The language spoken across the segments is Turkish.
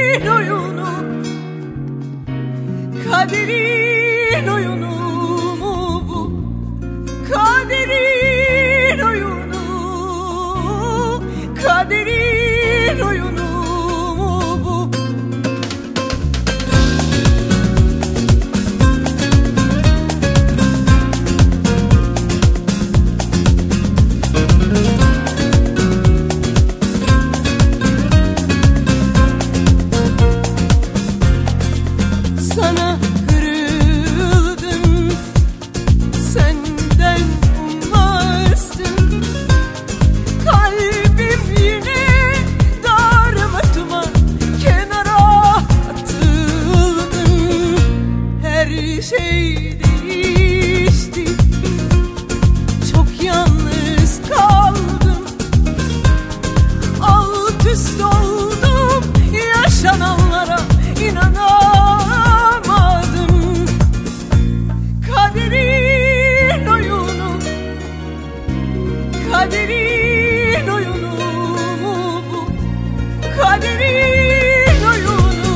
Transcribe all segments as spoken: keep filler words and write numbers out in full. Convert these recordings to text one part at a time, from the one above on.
Kaderin oyunu, kaderin oyunu mu bu? Kaderin oyunu, kaderin oyunu mu bu? Sana kırıldım, senden ummazdım. Kalbim yine darmadağın, kenara atıldım. Her şey değişti, çok yalnız kaldım. Alt üst oldum, yaşananlara inanamadım. Kaderin oyunu, kaderin oyunu mu bu? Kaderin oyunu,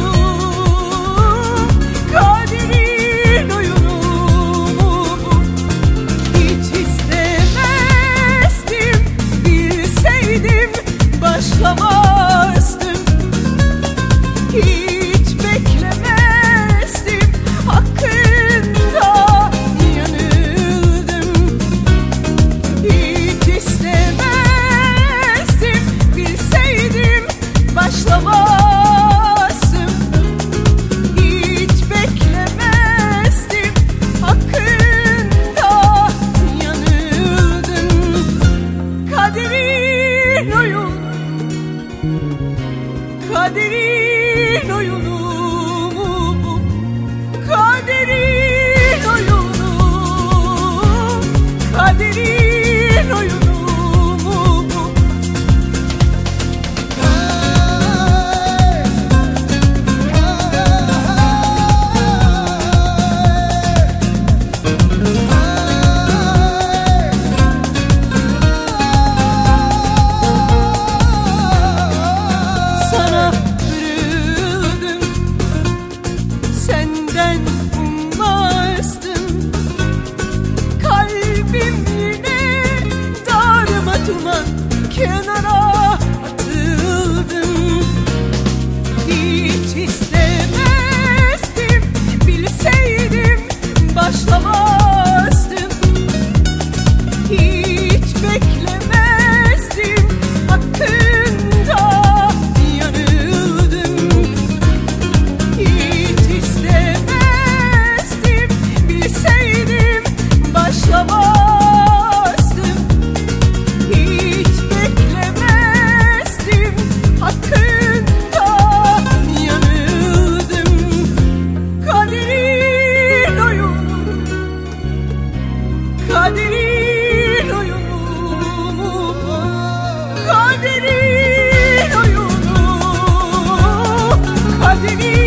kaderin oyunu mu bu? Hiç istemezdim, bilseydim başlamazdım. Hiç beklemezdim, hakkında yanıldım. Hiç istemezdim, bilseydim başlamazdım. Hiç beklemezdim, hakkında yanıldım. Kaderin oyunu, kaderin oyunu mu bu? Kaderin oyunu, kaderin oyunu mu bu? Sana kırıldım, senden ummazdım. Kalbim yine darmadağın, kenara atıldım. Hiç istemezdim, bilseydim başlamazdım. Hiç beklemezdim, hakkında yanıldım. Hiç istemezdim, bilseydim başlamazdım. Hiç beklemezdim, hakkında yanıldım. Kaderin oyunu, kaderin oyunu mu bu? Kaderin oyunu, kaderin